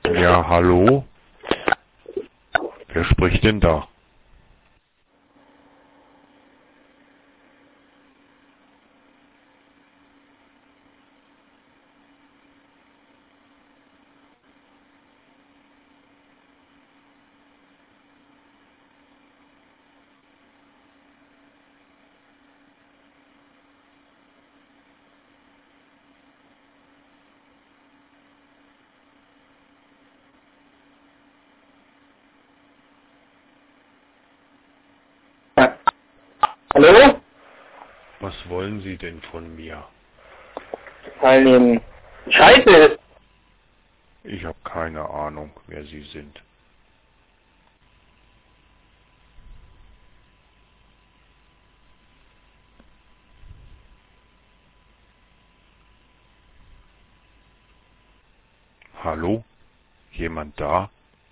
Ja, hallo? Wer spricht denn da? Hallo? Was wollen Sie denn von mir? Teilnehmen. Scheiße! Ich habe keine Ahnung, wer Sie sind. Hallo? Jemand da?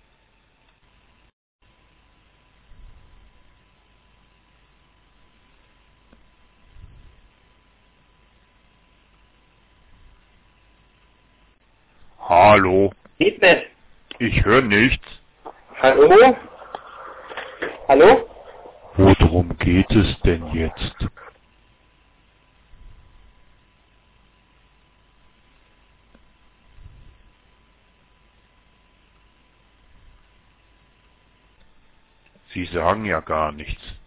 Hallo? Geht nicht. Ich höre nichts. Hallo? Hallo? Worum geht es denn jetzt? Sie sagen ja gar nichts.